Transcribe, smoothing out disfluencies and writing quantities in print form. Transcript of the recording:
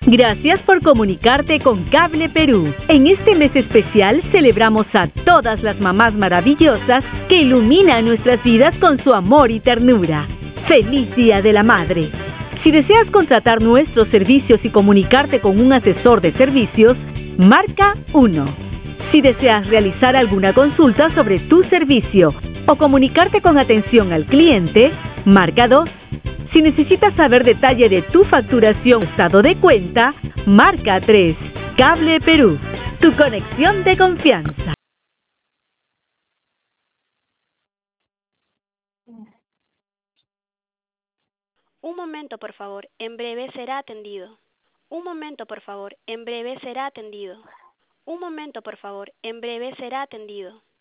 Gracias por comunicarte con Cable Perú. En este mes especial celebramos a todas las mamás maravillosas que iluminan nuestras vidas con su amor y ternura. ¡Feliz Día de la Madre! Si deseas contratar nuestros servicios y comunicarte con un asesor de servicios, marca 1. Si deseas realizar alguna consulta sobre tu servicio o comunicarte con atención al cliente, marca 2. Si necesitas saber detalle de tu facturación o estado de cuenta, marca 3. Cable Perú, tu conexión de confianza. Un momento, por favor, en breve será atendido. Un momento, por favor, en breve será atendido. Un momento, por favor, en breve será atendido.